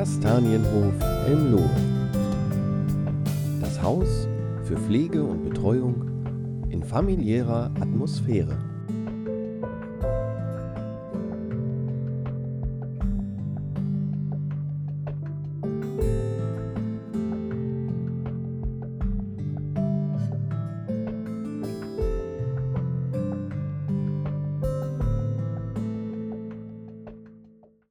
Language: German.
Kastanienhof Elmlohe. Das Haus für Pflege und Betreuung in familiärer Atmosphäre.